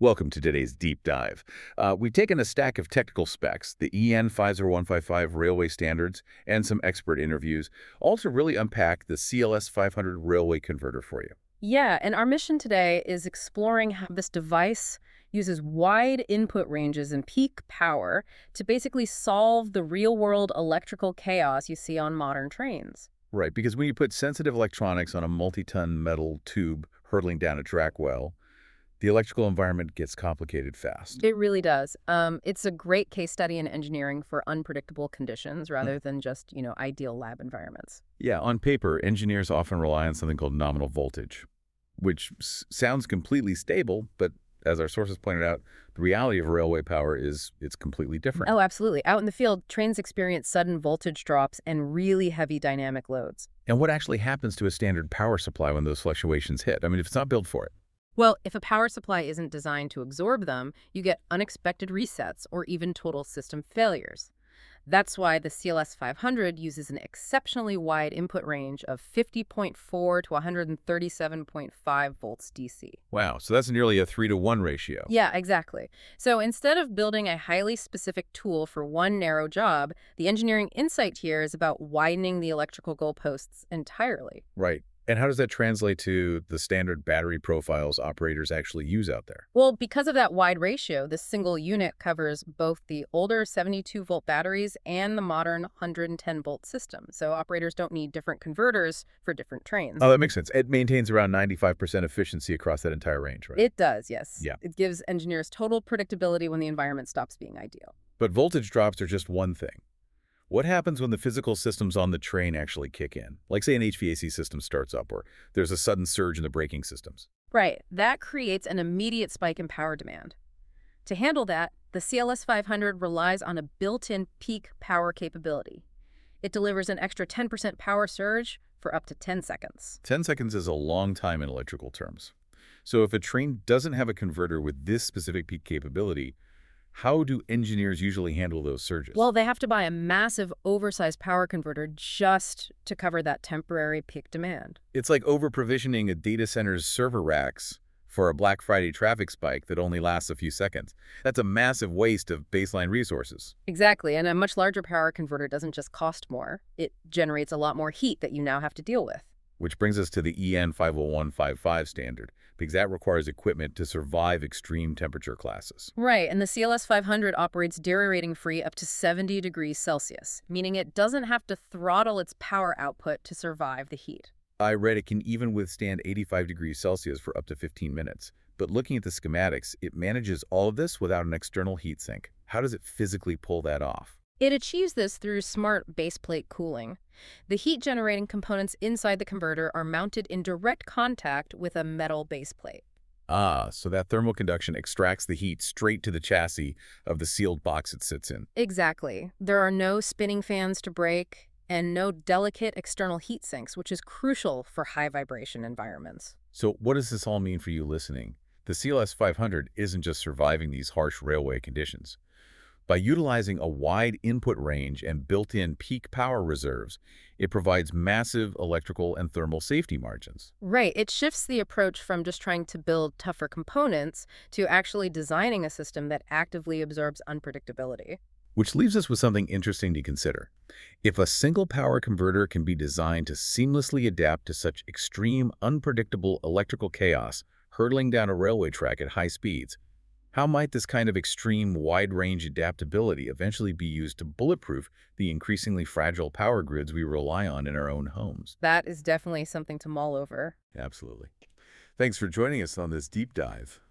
Welcome to today's deep dive. We've taken a stack of technical specs, the EN 50155 railway standards, and some expert interviews, all to really unpack the CLS 500 railway converter for you. Yeah, and our mission today is exploring how this device uses wide input ranges and peak power to basically solve the real-world electrical chaos you see on modern trains. Right, because when you put sensitive electronics on a multi-ton metal tube hurtling down a track well, the electrical environment gets complicated fast. It really does. It's a great case study in engineering for unpredictable conditions rather than just, ideal lab environments. Yeah, on paper, engineers often rely on something called nominal voltage, which sounds completely stable, but as our sources pointed out, the reality of railway power is it's completely different. Oh, absolutely. Out in the field, trains experience sudden voltage drops and really heavy dynamic loads. And what actually happens to a standard power supply when those fluctuations hit? I mean, if it's not built for it. Well, if a power supply isn't designed to absorb them, you get unexpected resets or even total system failures. That's why the CLS 500 uses an exceptionally wide input range of 50.4 to 137.5 volts DC. Wow, so that's nearly a 3-to-1 ratio. Yeah, exactly. So instead of building a highly specific tool for one narrow job, the engineering insight here is about widening the electrical goalposts entirely. Right. And how does that translate to the standard battery profiles operators actually use out there? Well, because of that wide ratio, this single unit covers both the older 72-volt batteries and the modern 110-volt system. So operators don't need different converters for different trains. Oh, that makes sense. It maintains around 95% efficiency across that entire range, right? It does, yes. Yeah. It gives engineers total predictability when the environment stops being ideal. But voltage drops are just one thing. What happens when the physical systems on the train actually kick in? Like say an HVAC system starts up or there's a sudden surge in the braking systems. Right. That creates an immediate spike in power demand. To handle that, the CLS 500 relies on a built-in peak power capability. It delivers an extra 10% power surge for up to 10 seconds. 10 seconds is a long time in electrical terms. So if a train doesn't have a converter with this specific peak capability, how do engineers usually handle those surges? Well, they have to buy a massive, oversized power converter just to cover that temporary peak demand. It's like over-provisioning a data center's server racks for a Black Friday traffic spike that only lasts a few seconds. That's a massive waste of baseline resources. Exactly, and a much larger power converter doesn't just cost more, it generates a lot more heat that you now have to deal with. Which brings us to the EN 50155 standard, because that requires equipment to survive extreme temperature classes. Right, and the CLS 500 operates dairy rating free up to 70 degrees Celsius, meaning it doesn't have to throttle its power output to survive the heat. I read it can even withstand 85 degrees Celsius for up to 15 minutes. But looking at the schematics, it manages all of this without an external heatsink. How does it physically pull that off? It achieves this through smart baseplate cooling. The heat-generating components inside the converter are mounted in direct contact with a metal baseplate. Ah, so that thermal conduction extracts the heat straight to the chassis of the sealed box it sits in. Exactly. There are no spinning fans to break and no delicate external heat sinks, which is crucial for high-vibration environments. So what does this all mean for you listening? The CLS 500 isn't just surviving these harsh railway conditions. By utilizing a wide input range and built-in peak power reserves, it provides massive electrical and thermal safety margins. Right. It shifts the approach from just trying to build tougher components to actually designing a system that actively absorbs unpredictability. Which leaves us with something interesting to consider. If a single power converter can be designed to seamlessly adapt to such extreme, unpredictable electrical chaos, hurtling down a railway track at high speeds, how might this kind of extreme wide-range adaptability eventually be used to bulletproof the increasingly fragile power grids we rely on in our own homes? That is definitely something to mull over. Absolutely. Thanks for joining us on this deep dive.